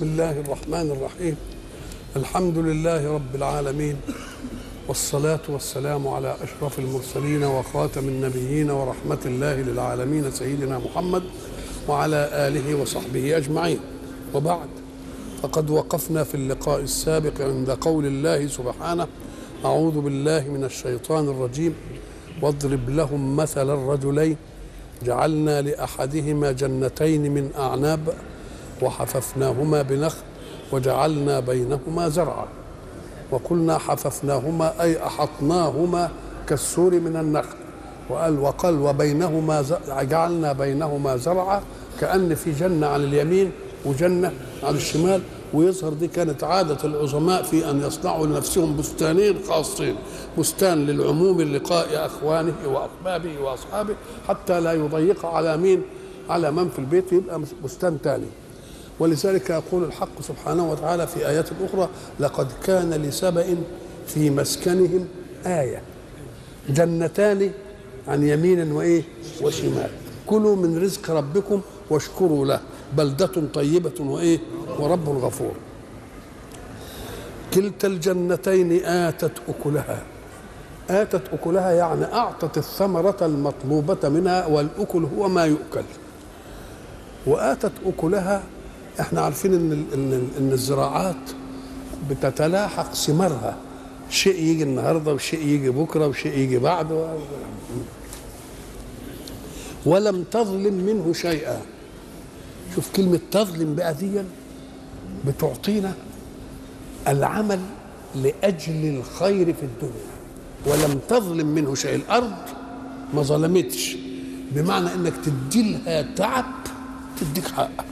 بسم الله الرحمن الرحيم. الحمد لله رب العالمين، والصلاة والسلام على أشرف المرسلين وخاتم النبيين ورحمة الله للعالمين سيدنا محمد وعلى آله وصحبه أجمعين. وبعد، فقد وقفنا في اللقاء السابق عند قول الله سبحانه: أعوذ بالله من الشيطان الرجيم، واضرب لهم مثل الرجلين جعلنا لأحدهما جنتين من أعناب وحففناهما بنخل وجعلنا بينهما زرعا. وقلنا حففناهما أي أحطناهما كالسور من النخل، وقال وبينهما جعلنا بينهما زرعا، كأن في جنة عن اليمين وجنة عن الشمال. ويظهر دي كانت عادة العظماء في أن يصنعوا لنفسهم بستانين خاصين، بستان للعموم للقاء أخوانه وأحبابه وأصحابه حتى لا يضيق على مين؟ على من في البيت، يبقى بستان تاني. ولذلك يقول الحق سبحانه وتعالى في آيات أخرى: لقد كان لسبأ في مسكنهم آية، جنتان عن يمين وإيه وشمال، كلوا من رزق ربكم واشكروا له بلدة طيبة وإيه ورب غفور. كلتا الجنتين آتت أكلها. آتت أكلها يعني أعطت الثمرة المطلوبة منها، والأكل هو ما يؤكل. وآتت أكلها، احنا عارفين ان الزراعات بتتلاحق ثمارها، شيء يجي النهارده وشيء يجي بكره وشيء يجي بعده، ولم تظلم منه شيئا. شوف كلمه تظلم بقى دي بتعطينا العمل لاجل الخير في الدنيا. ولم تظلم منه شيء، الارض ما ظلمتش، بمعنى انك تدي لها تعب تديك حقك.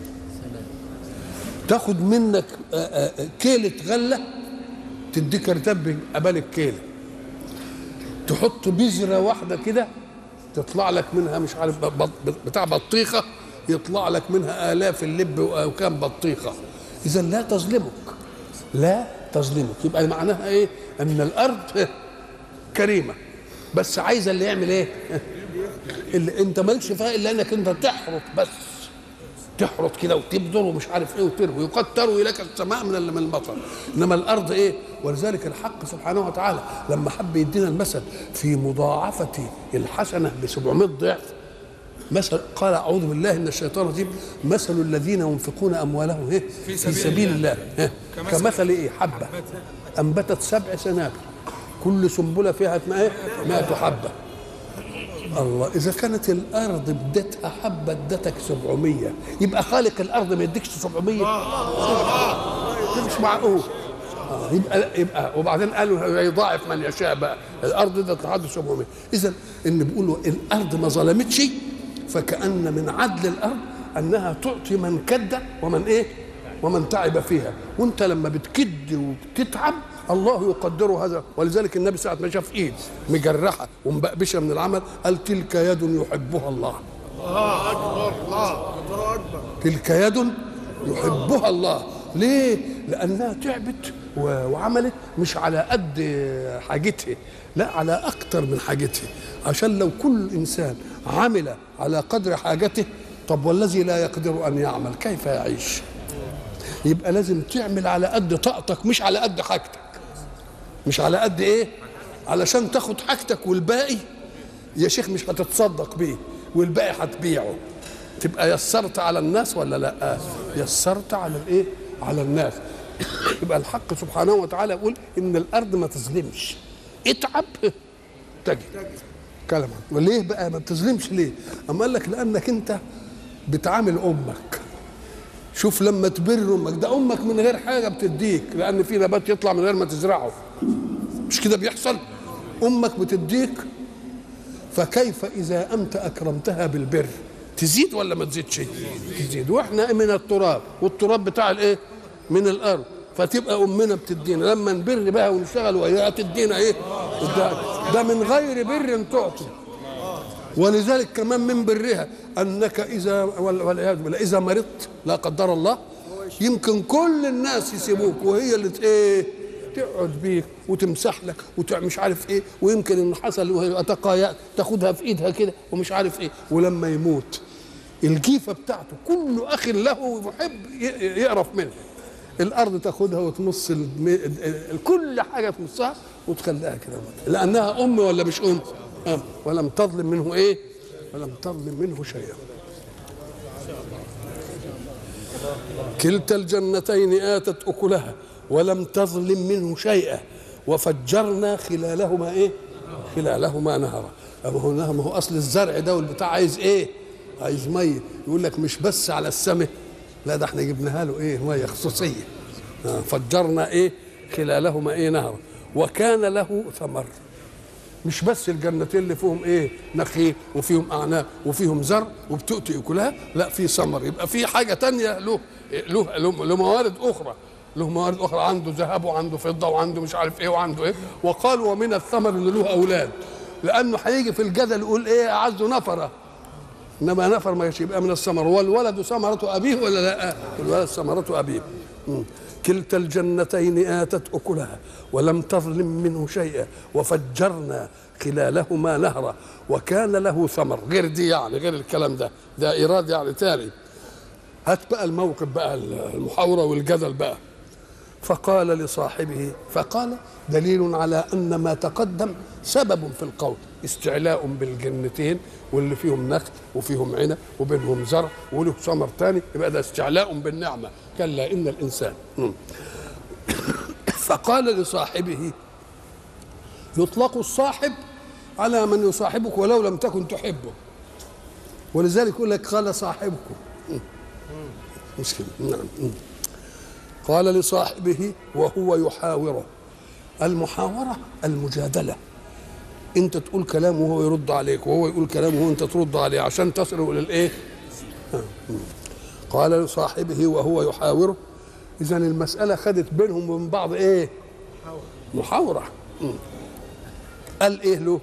تاخد منك كيلة غلة تديك رتب قبال الكيلة، تحط بذرة واحدة كده تطلع لك منها مش عارف بتاع بطيخة، يطلع لك منها آلاف اللب وكام بطيخة. إذا لا تظلمك، لا تظلمك. يبقى معناها إيه؟ أن الأرض كريمة، بس عايزة اللي يعمل إيه؟ اللي أنت مالكش فيها إلا أنك أنت تحرط، بس تحرط كده وتبذر ومش عارف ايه وتروي، وقد تروي لك السماء من المطر. انما الارض ايه؟ ولذلك الحق سبحانه وتعالى لما حب يدينا المثل في مضاعفه الحسنه ب 700 ضعف، مثل قال: اعوذ بالله من الشيطان الرجيم، مثل الذين ينفقون اموالهم ايه في سبيل الله كمثل ايه؟ حبه انبتت 7 سنابل كل سنبله فيها 100 حبه. الله، إذا كانت الأرض بدتها حبة ادتك 700، يبقى خالق الأرض ما يديكش 700؟ ده مش معقول. يبقى وبعدين قالوا يضاعف من يشاء، بقى الأرض ده لحد 700. إذا إن بيقولوا الأرض ما ظلمتش، فكأن من عدل الأرض أنها تعطي من كد ومن إيه؟ ومن تعب فيها. وأنت لما بتكد وبتتعب الله يقدره هذا. ولذلك النبي ساعة ما شاف ايد مجرحه ومبقبشه من العمل قال: تلك يد يحبها الله. الله اكبر، الله اكبر. تلك يد يحبها الله. ليه؟ لانها تعبت وعملت مش على قد حاجتها، لا، على اكتر من حاجتها. عشان لو كل انسان عمل على قدر حاجته، طب والذي لا يقدر ان يعمل كيف يعيش؟ يبقى لازم تعمل على قد طاقتك، مش على قد حاجتك. مش على قد ايه؟ علشان تاخد حاجتك والباقي يا شيخ مش هتتصدق بيه، والباقي هتبيعه. تبقى يسرت على الناس ولا لا؟ يسرت على الايه؟ على الناس. يبقى الحق سبحانه وتعالى يقول ان الارض ما تظلمش، اتعب تجد. كلام. وليه بقى ما بتظلمش؟ ليه؟ اما قال لك لانك انت بتعامل امك. شوف لما تبر امك، ده امك من غير حاجه بتديك، لان في نبات يطلع من غير ما تزرعه، مش كده بيحصل؟ امك بتديك، فكيف اذا انت اكرمتها بالبر؟ تزيد ولا ما تزيدش؟ تزيد. واحنا من التراب، والتراب بتاع الايه؟ من الارض. فتبقى امنا بتدينا، لما نبر بها ونشتغل وهي تدينا ايه؟ ده من غير بر تعطي. ولذلك كمان من برها انك اذا والعياذ بالله اذا مرضت لا قدر الله، يمكن كل الناس يسيبوك وهي اللي ايه؟ تقعد بيك وتمسح لك ومش عارف ايه، ويمكن ان حصل وهي تقايا تاخدها في ايدها كده ومش عارف ايه. ولما يموت الجيفه بتاعته كل اخ له محب يقرف منها. الارض تاخدها وتمص كل حاجه تمصها وتخليها كده، لانها ام ولا مش ام؟ ولم تظلم منه ايه؟ ولم تظلم منه شيئا. كلتا الجنتين آتت أكلها ولم تظلم منه شيئا وفجرنا خلالهما ايه؟ خلالهما نهرا. ما هو اصل الزرع ده والبتاع عايز ايه؟ عايز ميه. يقول لك مش بس على السماء، لا ده احنا جبناها له ايه؟ ميه خصوصيه. فجرنا ايه؟ خلالهما ايه؟ نهرا وكان له ثمر. مش بس الجنتين اللي فيهم ايه؟ نخيل وفيهم اعناب وفيهم زرع وبتؤتي اكلها، لا في ثمر. يبقى في حاجه تانية له موارد اخرى، له موارد اخرى، عنده ذهب وعنده فضه وعنده مش عارف ايه وعنده ايه. وقالوا ومن الثمر ان له اولاد، لانه هيجي في الجدل يقول ايه؟ اعز نفره، انما نفر ما يبقى من الثمر. والولد ثمره ابيه ولا لا؟ الولد ثمره ابيه. كلتا الجنتين آتت أكلها ولم تظلم منه شيئا وفجرنا خلالهما نهرا وكان له ثمر. غير دي يعني، غير الكلام ده إيراد يعني تاني. هات بقى الموقف بقى، المحاورة والجدل بقى. فقال لصاحبه، فقال دليل على أن ما تقدم سبب في القول، استعلاء بالجنتين واللي فيهم نخل وفيهم عنب وبينهم زرع وله ثمر تاني، يبقى ده استعلاء بالنعمة. كلا إن الإنسان. فقال لصاحبه، يطلق الصاحب على من يصاحبك ولو لم تكن تحبه، ولذلك يقول لك قال صاحبكم. مشكلة. نعم. قال لصاحبه وهو يحاوره. المحاورة المجادلة، انت تقول كلام وهو يرد عليك، وهو يقول كلام وانت ترد عليه عشان تصلوا للايه؟ قال لصاحبه وهو يحاوره. اذا المسألة خدت بينهم وبين بعض ايه؟ محاورة. قال ايه له؟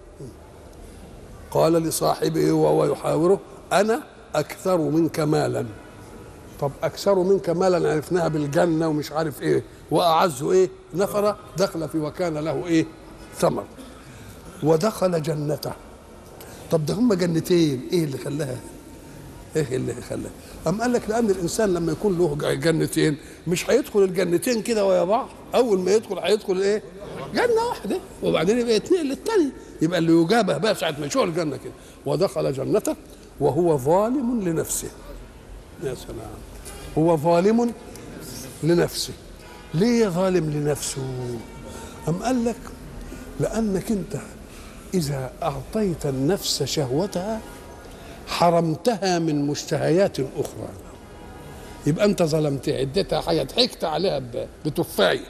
قال لصاحبه وهو يحاوره انا اكثر منك مالا. طب اكثر منك مالا عرفناها بالجنة ومش عارف ايه، واعز ايه؟ نفر. دخل في وكان له ايه؟ ثمر. ودخل جنته. طب ده هم جنتين، ايه اللي خلاها؟ ايه اللي خلاها؟ أم قال لك لأن الإنسان لما يكون له جنتين مش هيدخل الجنتين كده ويا بعض، أول ما يدخل هيدخل إيه؟ جنة واحدة، وبعدين يبقى يتنقل للتاني، يبقى اللي يجابه بقى ساعة ما يشوف الجنة كده. ودخل جنته وهو ظالم لنفسه. يا سلام، هو ظالم لنفسه. ليه ظالم لنفسه؟ أم قال لك لأنك أنت إذا أعطيت النفس شهوتها حرمتها من مشتهيات أخرى، يبقى أنت ظلمتها. اديتها حاجة ضحكت عليها بتفاية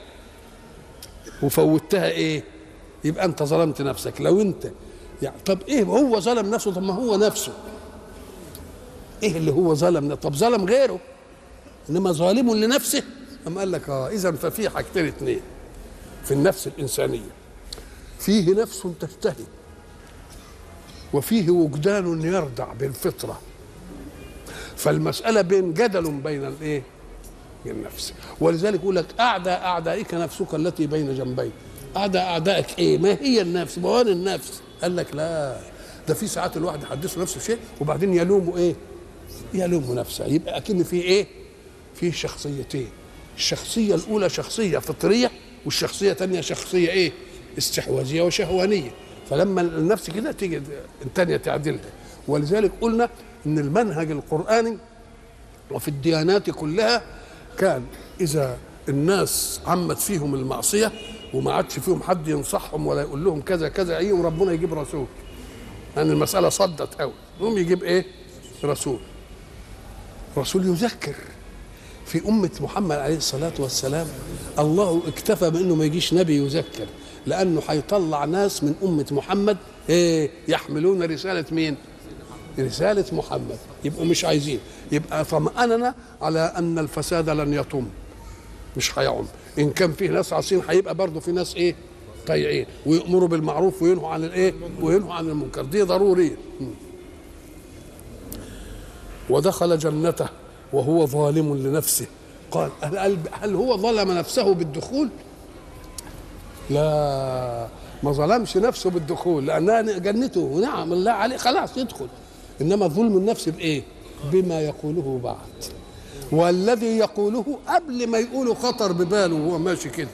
وفوتها إيه؟ يبقى أنت ظلمت نفسك. لو أنت يعني طب إيه هو ظلم نفسه؟ طب ما هو نفسه إيه اللي هو ظلم؟ طب ظلم غيره، إنما ظالم لنفسه. أم قال لك إذا ففي حاجتين اتنين في النفس الإنسانية، فيه نفس تشتهي وفيه وجدان يردع بالفطرة. فالمسألة بين جدل بين الايه؟ النفس. ولذلك يقول لك أعداء أعدائك نفسك التي بين جنبيك. أعداء أعدائك إيه؟ ما هي النفس؟ موان النفس. قال لك لا، ده في ساعات الواحد يحدثه نفسه شيء وبعدين يلومه إيه؟ يلومه نفسه. يبقى أكن في إيه؟ في شخصيتين. الشخصية الأولى شخصية فطرية، والشخصية الثانية شخصية إيه؟ استحواذية وشهوانية. فلما النفس كده تيجي الثانية تعدلها. ولذلك قلنا إن المنهج القرآني وفي الديانات كلها كان إذا الناس عمت فيهم المعصية وما عادش فيهم حد ينصحهم ولا يقول لهم كذا كذا إيه، وربنا يجيب رسول. يعني المسألة صدت قوي، يقوم يجيب إيه؟ رسول يذكر. في أمة محمد عليه الصلاة والسلام الله اكتفى بأنه ما يجيش نبي يذكر، لأنه هيطلع ناس من أمة محمد إيه؟ يحملون رسالة مين؟ رسالة محمد. يبقوا مش عايزين، يبقى طمأننا على أن الفساد لن يطم، مش هيعم. إن كان فيه ناس عاصين هيبقى برضه في ناس إيه؟ طيعين، ويأمروا بالمعروف وينهوا عن الإيه؟ وينهوا عن المنكر. دي ضرورية. ودخل جنته وهو ظالم لنفسه. قال هل هو ظلم نفسه بالدخول؟ لا، ما ظلمش نفسه بالدخول لأنها جنته ونعم الله عليه، خلاص يدخل. إنما ظلم النفس بإيه؟ بما يقوله بعد، والذي يقوله قبل ما يقوله خطر بباله وهو ماشي كده،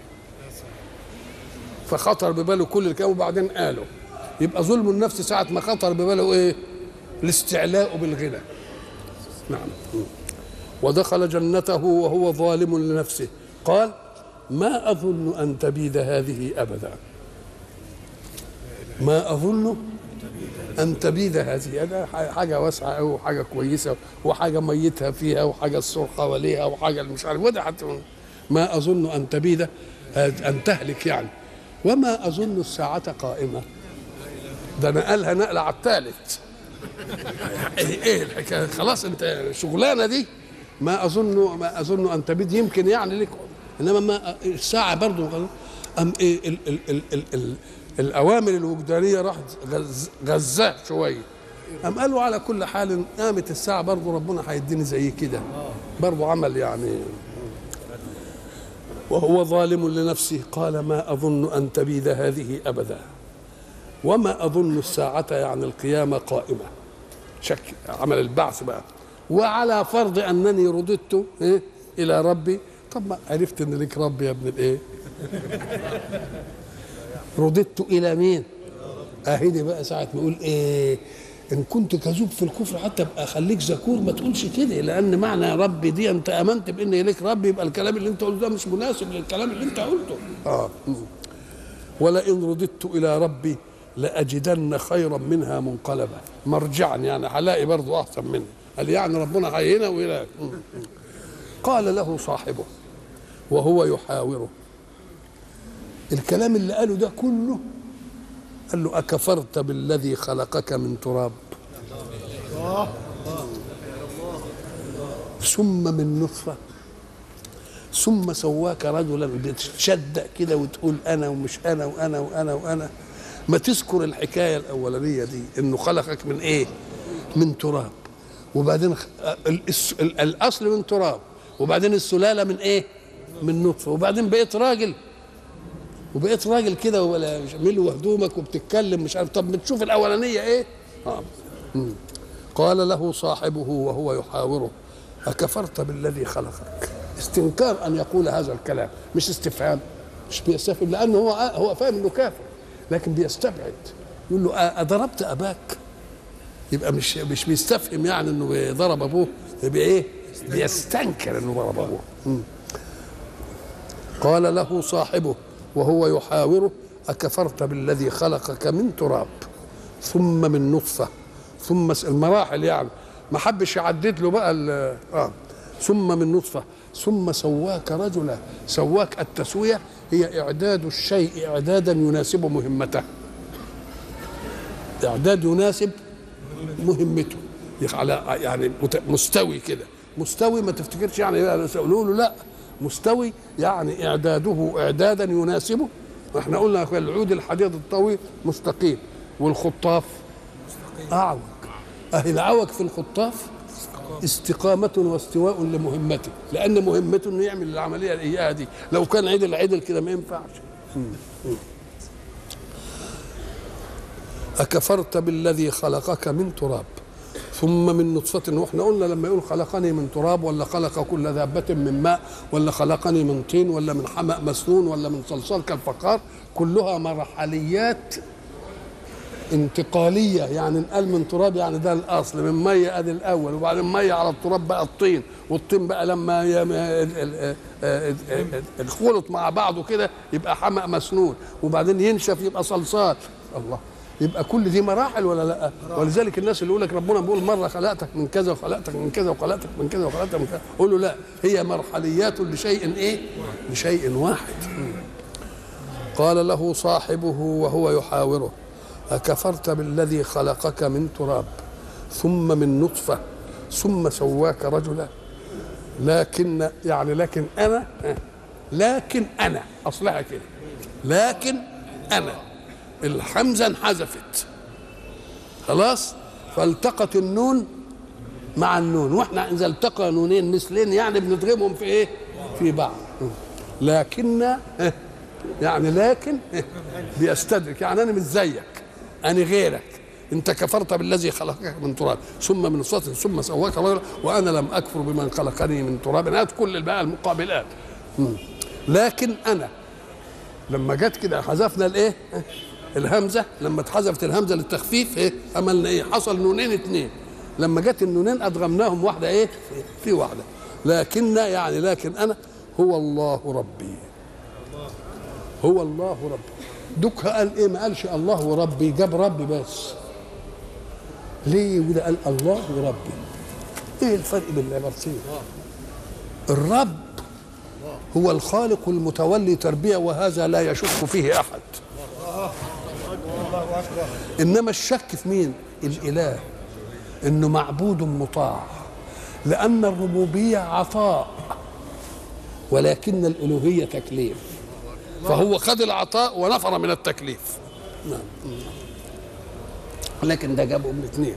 فخطر بباله كل الكلام وبعدين قاله. يبقى ظلم النفس ساعة ما خطر بباله ايه؟ الاستعلاء بالغنى. نعم. ودخل جنته وهو ظالم لنفسه قال ما أظن أن تبيد هذه أبدا. ما أظن أن تبيد هذه، هذا حاجة واسعة أوي وحاجة كويسة وحاجة ميتها فيها وحاجة السور حواليها وحاجة مش عارف، وده حتى ما أظن أن تبيد، أن تهلك يعني. وما أظن الساعة قائمة، ده نقلها نقلة على الثالث. إيه الحكاية؟ خلاص أنت شغلانة دي. ما أظن أن تبيد، يمكن يعني لك، إنما ما الساعة برضو أم إيه الأوامر الوجدانية راحت غزاه شوية. أم قالوا على كل حال قامت الساعة برضو ربنا هيديني زي كده برضو عمل يعني. وهو ظالم لنفسه قال ما أظن أن تبيد هذه أبدا وما أظن الساعة يعني القيامة قائمة. شك عمل البعث بقى. وعلى فرض أنني رددت إلى ربي، طب ما عرفت أن لك ربي يا ابن الإيه؟ رددت إلى مين؟ أهدي بقى ساعة ما يقول إيه؟ إن كنت كذوب في الكفر حتى أبقى أخليك ذكور، ما تقولش كده، لأن معنى يا ربي دي أنت آمنت بأن لك ربي، يبقى الكلام اللي أنت قلته ده مش مناسب للكلام اللي أنت قلته. ولئن رددت إلى ربي لأجدن خيرا منها منقلبا، مرجعا يعني هلاقي برضه أحسن منها. قال يعني ربنا هينا وإلى. قال له صاحبه وهو يحاوره، الكلام اللي قاله ده كله قال له أكفرت بالذي خلقك من تراب ثم من نطفة ثم سواك رجلا، بتشدق كده وتقول أنا ومش أنا وأنا وأنا وأنا. ما تذكر الحكاية الأولانية دي إنه خلقك من إيه؟ من تراب، وبعدين الأصل من تراب، وبعدين السلالة من إيه؟ من نطفة، وبعدين بقيت راجل، وبقيت راجل كده ولا ملو هدومك وبتتكلم مش عارف. طب بتشوف الأولانية إيه؟ قال له صاحبه وهو يحاوره أكفرت بالذي خلقك. استنكار أن يقول هذا الكلام، مش استفهام، مش بيستفهم، لأنه هو فاهم إنه كافر، لكن بيستبعد. يقول له أضربت أباك؟ يبقى مش بيستفهم يعني إنه ضرب أبوه، يبقى إيه؟ بيستنكر إنه ضرب أبوه. قال له صاحبه وهو يحاوره أكفرت بالذي خلقك من تراب ثم من نطفة، ثم المراحل يعني ما حبش يعدد له بقى ثم من نطفة ثم سواك رجلا. سواك التسوية هي إعداد الشيء إعدادا يناسب مهمته، إعداد يناسب مهمته، يعني مستوي كده. مستوي ما تفتكرش يعني يقولوا له لا، مستوي يعني إعداده إعدادا يناسبه. احنا قلنا العود الحديد الطويل مستقيم، والخطاف أعوج. أهي العوج في الخطاف استقامة واستواء لمهمته، لأن مهمته إنه يعمل العملية الإياه دي. لو كان عدل كده ما ينفعش. أكفرت بالذي خلقك من تراب ثم من نطفة. واحنا قلنا لما يقول خلقني من تراب، ولا خلق كل دابة من ماء، ولا خلقني من طين، ولا من حمأ مسنون، ولا من صلصال كالفخار، كلها مرحليات انتقالية. يعني نقل من تراب يعني ده الأصل، من مية أدي الأول، وبعدين مية على التراب بقى الطين، والطين بقى لما الخلط مع بعضه كده يبقى حمأ مسنون، وبعدين ينشف يبقى صلصال. الله، يبقى كل دي مراحل ولا لا؟ ولذلك الناس اللي يقول لك ربنا بيقول مره خلقتك من كذا وخلقتك من كذا وخلقتك من كذا وخلقتك من كذا، قول له لا، هي مرحليات لشيء ايه؟ لشيء واحد. قال له صاحبه وهو يحاوره أكفرت بالذي خلقك من تراب ثم من نطفة ثم سواك رجلا. لكن يعني لكن أنا أصلها كده، لكن أنا الحمزة انحذفت خلاص، فالتقت النون مع النون، واحنا اذا التقى نونين مثلين يعني بنضربهم في ايه؟ في بعض. لكن يعني لكن بيستدرك، يعني انا مش زيك، انا غيرك، انت كفرت بالذي خلقك من تراب ثم من نطفة ثم سواك رجلا وانا لم اكفر بمن خلقني من تراب. هات كل بقى المقابلات. لكن انا لما جت كده حذفنا الايه الهمزه، لما اتحذفت الهمزه للتخفيف ايه عملنا ايه؟ حصل نونين اتنين، لما جت النونين ادغمناهم واحده ايه في واحده. لكن يعني لكن انا هو الله ربي، هو الله ربي. دوك قال ايه؟ ما قالش الله ربي، جاب ربي بس. ليه؟ وده قال الله ربي. ايه الفرق بين العبارتين؟ الرب هو الخالق المتولي تربيه، وهذا لا يشك فيه احد. انما الشك في مين؟ الاله، انه معبود مطاع، لان الربوبيه عطاء ولكن الالوهيه تكليف، فهو خد العطاء ونفر من التكليف. نعم. لكن ده جابهم الاثنين.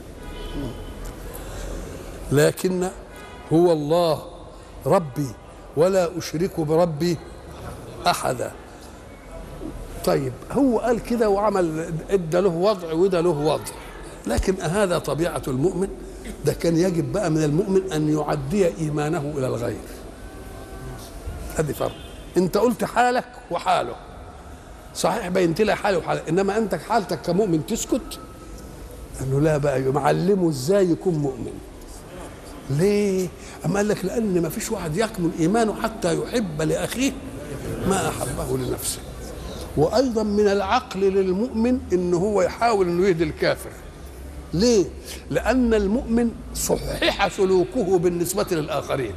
لكن هو الله ربي ولا اشرك بربي احدا. طيب هو قال كده وعمل، ادى له وضع وده له وضع، لكن هذا طبيعه المؤمن. ده كان يجب بقى من المؤمن ان يعدي ايمانه الى الغير. هذه فرق. انت قلت حالك وحاله، صحيح بينت لي حالي وحاله، انما انت حالتك كمؤمن تسكت؟ انه لا، بقى معلمه ازاي يكون مؤمن. ليه؟ اما قال لك لان ما فيش واحد يكمل ايمانه حتى يحب لاخيه ما احبه لنفسه. وايضا من العقل للمؤمن ان هو يحاول انه يهدي الكافر. ليه؟ لان المؤمن صحح سلوكه بالنسبه للاخرين،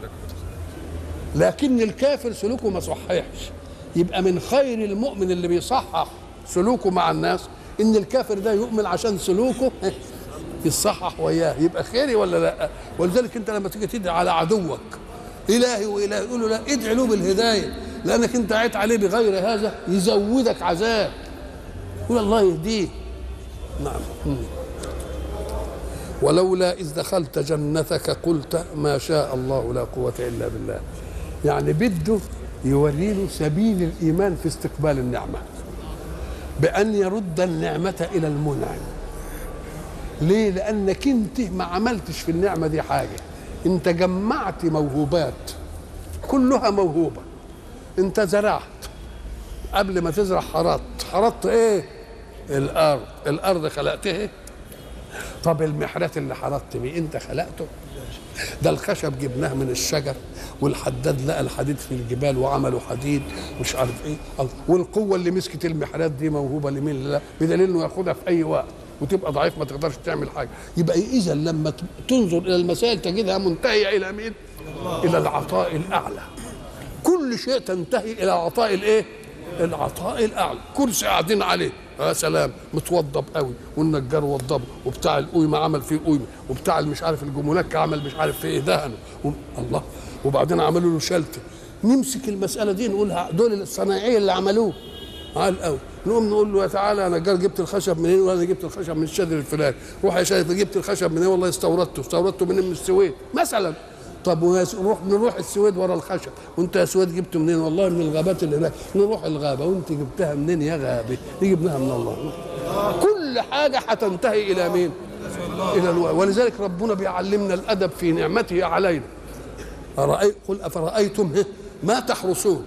لكن الكافر سلوكه ما صححش. يبقى من خير المؤمن اللي بيصحح سلوكه مع الناس ان الكافر ده يؤمن عشان سلوكه يصحح وياه، يبقى خيري ولا لا؟ ولذلك انت لما تيجي تدعي على عدوك الهي والهي يقول له لا، ادعي له بالهدايه، لانك انت عيت عليه بغير هذا يزودك عذاب. قول الله يهديه. نعم. ولولا اذ دخلت جنتك قلت ما شاء الله لا قوه الا بالله. يعني بده يوريله سبيل الايمان في استقبال النعمه، بان يرد النعمه الى المنعم. ليه؟ لانك انت ما عملتش في النعمه دي حاجه، انت جمعت موهوبات كلها موهوبه. انت زرعت، قبل ما تزرع حرطت ايه؟ الارض خلقتها. طب المحرات اللي حرطت بيه انت خلقته؟ ده الخشب جبناه من الشجر، والحداد لقى الحديد في الجبال وعملوا حديد مش عارف ايه. والقوه اللي مسكت المحرات دي موهوبه لمين؟ لا، بدليل انه ياخدها في اي وقت وتبقى ضعيف ما تقدرش تعمل حاجه. يبقى اذا لما تنظر الى المسائل تجدها منتهيه الى مين؟ الى العطاء الاعلى. كل شيء تنتهي الى عطاء الايه؟ العطاء الاعلى. كرسي قاعدين عليه يا سلام متوضب قوي، والنجار وضبه، وبتاع القويمه عمل فيه قويمه، وبتاع مش عارف الجمونك عمل مش عارف فيه دهنه الله، وبعدين عملوا له شلته. نمسك المساله دي نقولها دول الصنايعيه اللي عملوه عال قوي. نقوم نقول له يا تعالى يا نجار جبت الخشب منين؟ وانا جبت الخشب من الشادر الفلاني. روح يا شايف جبت الخشب منين؟ والله استوردته من السويد مثلا. طب نروح السويد ورا الخشب، وانت يا سويد جبته منين؟ والله من الغابات اللي هناك. نروح الغابه، وانت جبتها منين يا غابه؟ دي جبناها من الله. كل حاجه هتنتهي الى مين؟ الى الوعي. ولذلك ربنا بيعلمنا الادب في نعمته علينا. قل افرايتم ما تحرثون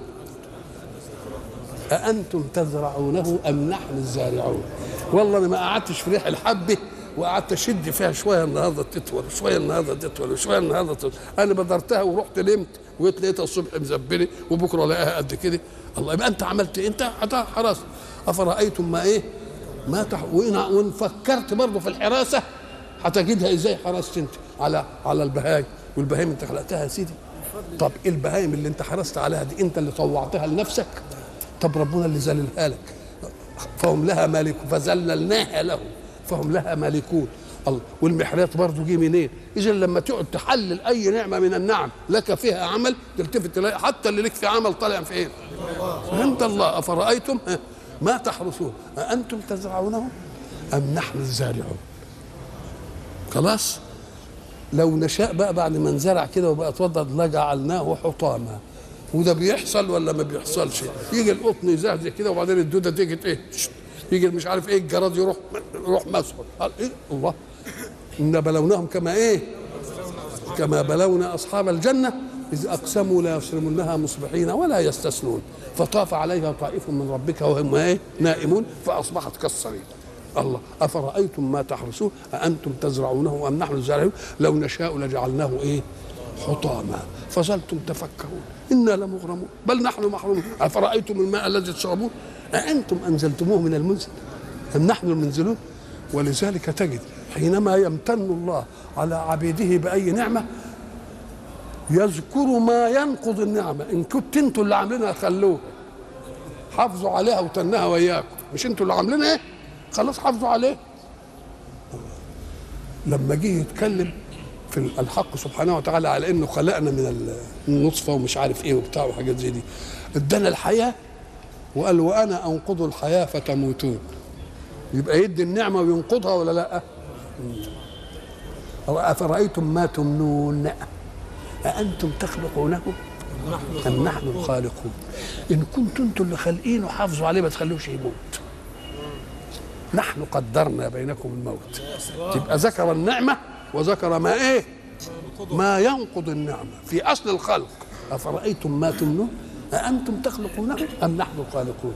أأنتم تزرعونه أم نحن الزارعون. والله أنا ما قعدتش في ريح الحبة وقعدت أشد فيها شوية النهارده تطول وشوية النهارده تطول وشوية النهارده تطول. أنا بدرتها ورحت نمت وقلت لقيتها الصبح مزبلة وبكرة ألاقيها قد كده. الله، يبقى أنت عملت إيه؟ أنت حرست. أفرأيتم ما إيه؟ ما وإن فكرت برضه في الحراسة هتجدها إزاي حرست أنت على البهايم، والبهايم أنت خلقتها يا سيدي. طب البهايم اللي أنت حرست عليها دي أنت اللي طوعتها لنفسك؟ طب ربنا اللي ذللها لك. فهم لها مالكون فذللناها لهم فهم لها مالكون. الله، والمحرات برضه جه منين؟ اذا لما تقعد تحلل اي نعمه من النعم لك فيها عمل تلتفت تلاقي حتى اللي لك في عمل طالع في ايه؟ عند الله. افرايتم ما تحرثون أأنتم تزرعونه ام نحن الزارعون. خلاص، لو نشاء بقى بعد ما نزرع كده وبقى اتوضد لجعلناه حطاما. وده بيحصل ولا ما بيحصلش؟ يجي القطن يزهزه كده وبعدين الدوده تيجي ايه يجي مش عارف ايه الجراد يروح مسحه. قال ايه الله، ان بلوناهم كما ايه، كما بلونا اصحاب الجنه اذ اقسموا لا يصرمنها مصبحين ولا يستثنون فطاف عليها طائف من ربك وهم ايه نائمون فاصبحت كالصريم. الله، افرايتم ما تحرثون اانتم تزرعونه ام نحن الزارعون لو نشاء لجعلناه ايه حطاما فظلتم تفكرون انا لمغرمون بل نحن محرومون. افرايتم الماء الذي تشربون اانتم انزلتموه من المنزل ام نحن المنزلون. ولذلك تجد حينما يمتن الله على عبيده باي نعمه يذكر ما ينقض النعمه. ان كنت انتوا اللي عاملينها خلوها، حافظوا عليها وتنها وياكم، مش انتوا اللي عاملينها ايه، خلاص حافظوا عليه. لما جه يتكلم في الحق سبحانه وتعالى على انه خلقنا من النطفه ومش عارف ايه وبتاع وحاجات زي دي، ادانا الحياه وقال وانا انقض الحياه فتموتون. يبقى يدي النعمه وينقضها ولا لا؟ افرايتم ما تمنون أأنتم تخلقونه أم نحن الخالقون. إن كنتم أنتم اللي خالقينه حافظوا عليه ما تخلوش يموت. نحن قدرنا بينكم الموت. تبقى ذكر النعمة وذكر ما إيه؟ ما ينقض النعمة في أصل الخلق. أفرأيتم ما تمنون أأنتم تخلقونه أم نحن الخالقون.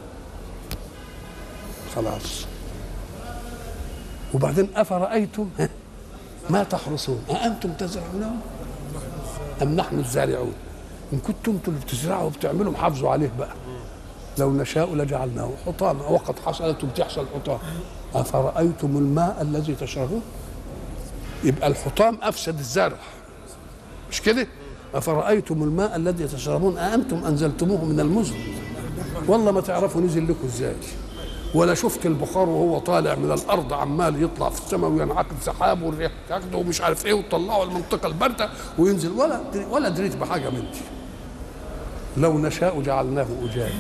خلاص. وبعدين أفرأيتم ما تحرثون أأنتم تزرعونه أم نحن الزارعون. إن كنتم انتم اللي بتزرعوا وبتعملوا حافظوا عليه بقى. لو نشاء لجعلناه حطاما وقد حصلت وبتحصل حطام. أفرأيتم الماء الذي تشربون. يبقى الحطام أفسد الزرع مش كده؟ أفرأيتم الماء الذي تشربون أأنتم أنزلتموه من المزن. والله ما تعرفوا نزل لكم ازاي، ولا شفت البخار وهو طالع من الارض عمال يطلع في السماء وينعقد سحاب والريح تاخده ومش عارف ايه وتطلعه المنطقه البارده وينزل، ولا دريت بحاجه من دي. لو نشاء جعلناه اجاجا.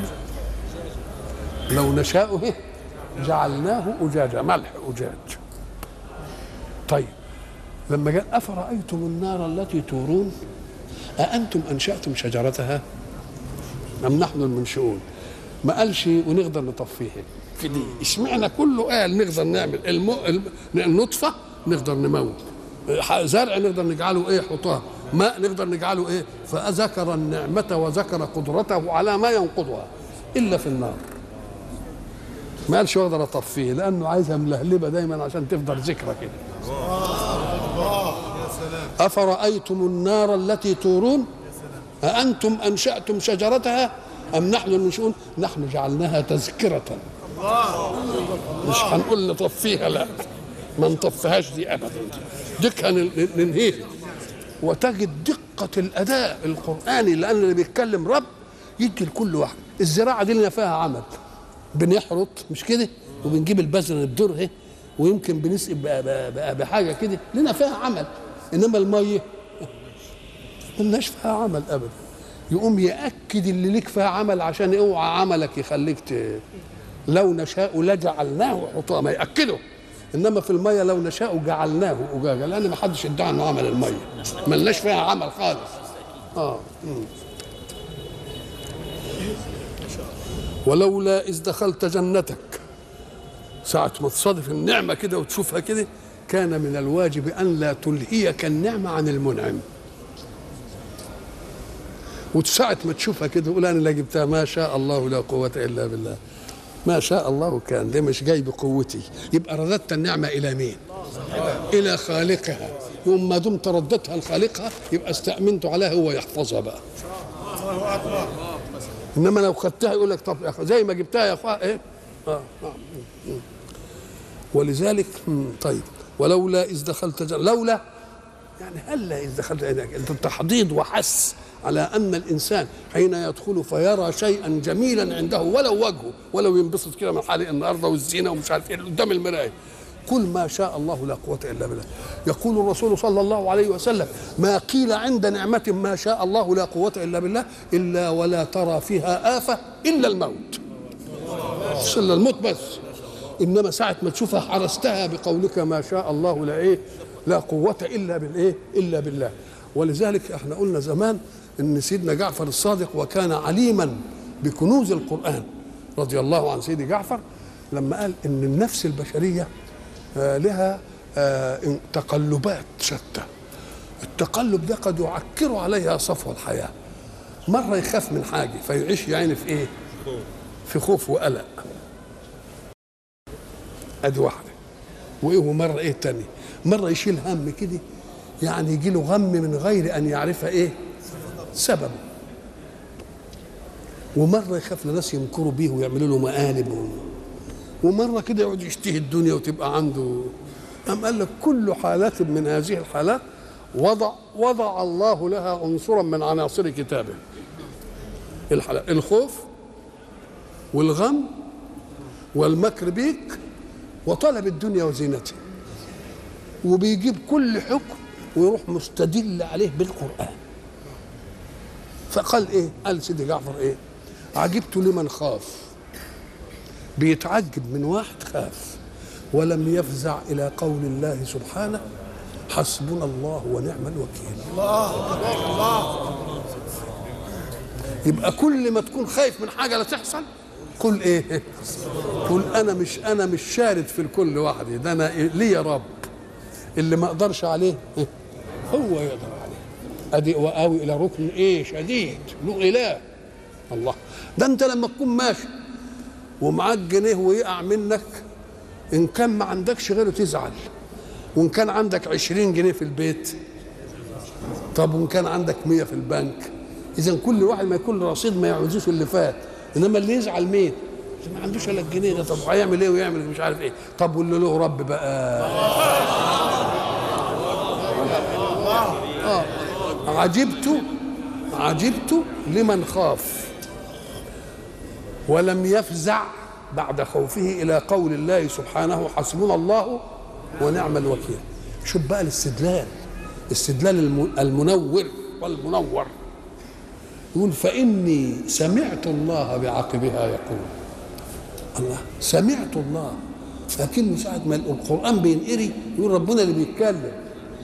لو نشاء ايه جعلناه اجاجا، ملح اجاج. طيب لما قال افرايتم النار التي تورون اانتم انشاتم شجرتها ام نحن المنشئون. ما قالش ونقدر نطفيها في دي. اشمعنى كله قال نقدر نعمل النطفه نقدر نموت، زرع نقدر نجعله ايه حطام، ماء نقدر نجعله ايه. فذكر النعمه وذكر قدرته على ما ينقضها الا في النار. ما قالش اقدر اطفيه لانه عايزها ملهلبه دايما عشان تفضل ذكرى كده. افرايتم النار التي تورون اانتم انشاتم شجرتها ام نحن المنشئون. نحن جعلناها تذكره. مش هنقول نطفيها، لا ما نطفيهاش دي ابدا، دي كان ننهيها. وتجد دقه الاداء القراني لان اللي بيتكلم رب يدي لكل واحد. الزراعه دي لنا فيها عمل، بنحرط مش كده وبنجيب البذره نبذرها ويمكن بنسقي بحاجه كده، لنا فيها عمل. انما الميه ملناش فيها عمل ابدا. يقوم ياكد اللي ليك فيها عمل عشان اوعى عملك يخليك لو نشاء لجعلناه حطاما ياكده. انما في الميه لو نشاء جعلناه اجاجا، لان ما حدش ادعى انه عمل الميه، ملناش فيها عمل خالص. ولولا اذ دخلت جنتك، ساعه ما تصادف النعمه كده وتشوفها كده كان من الواجب ان لا تلهيك النعمه عن المنعم. وساعة ما تشوفها كده تقول انا اللي جبتها ما شاء الله لا قوة الا بالله. ما شاء الله كان، ده مش جاي بقوتي. يبقى رددت النعمة الى مين؟ الى خالقها. يوم ما دمت ردتها لخالقها يبقى استأمنت عليها هو يحفظها بقى. انما لو خدتها يقول لك طب يا اخي زي ما جبتها يا اخويا ايه؟ ولذلك طيب ولولا اذ دخلت لولا يعني هلا اذ دخلت انت تحضيض وحث على ان الانسان حين يدخل فيرى شيئا جميلا عنده ولو وجهه، ولو ينبسط كده من حالق النهارده والزينه ومش عارف ايه قدام المرايه، كل ما شاء الله لا قوه الا بالله. يقول الرسول صلى الله عليه وسلم ما قيل عند نعمه ما شاء الله لا قوه الا بالله الا ولا ترى فيها آفة الا الموت. الا الموت بس. انما ساعه ما تشوفها حرستها بقولك ما شاء الله لا ايه لا قوه الا بالايه الا بالله. ولذلك احنا قلنا زمان ان سيدنا جعفر الصادق وكان عليما بكنوز القرآن رضي الله عن سيدي جعفر، لما قال ان النفس البشريه لها تقلبات شتى. التقلب ده قد يعكر عليها صفو الحياه. مره يخاف من حاجه فيعيش يعني في ايه؟ في خوف وقلق. ادي واحده. وايه مره ايه تاني؟ مره يشيل هم كده، يعني يجي له غم من غير ان يعرف ايه سببه. ومره يخاف لناس ينكروا بيه ويعملوا له مقالب. ومره كده يقعد يشتهي الدنيا وتبقى عنده. قام قال لك كل حالات من هذه الحالات وضع الله لها عنصرا من عناصر كتابه. الخوف والغم والمكر بيك وطلب الدنيا وزينتها، وبيجيب كل حكم ويروح مستدل عليه بالقرآن. فقال ايه؟ قال سيدي جعفر ايه؟ عجبت لمن خاف. بيتعجب من واحد خاف ولم يفزع الى قول الله سبحانه حسبنا الله ونعم الوكيل. الله. يبقى كل ما تكون خايف من حاجه لا تحصل قل ايه؟ قل انا مش شارد في الكل وحدي، ده انا لي رب اللي ما اقدرش عليه هو يقدر عليه. ادي واوي الى ركن ايه شديد له اله. الله. ده انت لما تكون ماشي ومعاك جنيه ويقع منك، ان كان ما عندكش غيره تزعل، وان كان عندك 20 جنيه في البيت، طب وان كان عندك 100 في البنك. اذا كل واحد ما يكون رصيد ما يعوزوش اللي فات، انما اللي يزعل مين؟ اللي ما عندوش الا الجنيه ده. طب هيعمل ايه ويعمل مش عارف ايه. طب واللي له رب بقى عجبت لمن خاف ولم يفزع بعد خوفه الى قول الله سبحانه حسبنا الله ونعم الوكيل. شوف بقى استدلال المنور والمنور. يقول فإني سمعت الله بعقبها يقول. الله. سمعت الله، لكن ساعة ما القرآن بينقري يقول ربنا اللي بيتكلم.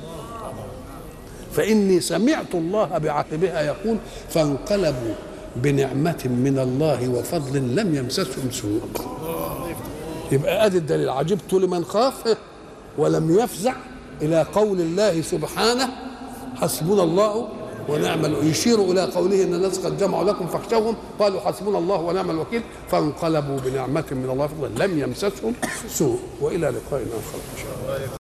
فإني سمعت الله بعقبها يقول فانقلبوا بنعمة من الله وفضل لم يمسسهم سوء. يبقى ادي الدليل. عجبت لمن خاف ولم يفزع الى قول الله سبحانه حسبنا الله ونعم الوكيل. يشير الى قوله ان الناس قد جمعوا لكم فاخشوهم قالوا حسبنا الله ونعم الوكيل فانقلبوا بنعمة من الله وفضل لم يمسسهم سوء. والى لقاء اخر ان شاء الله.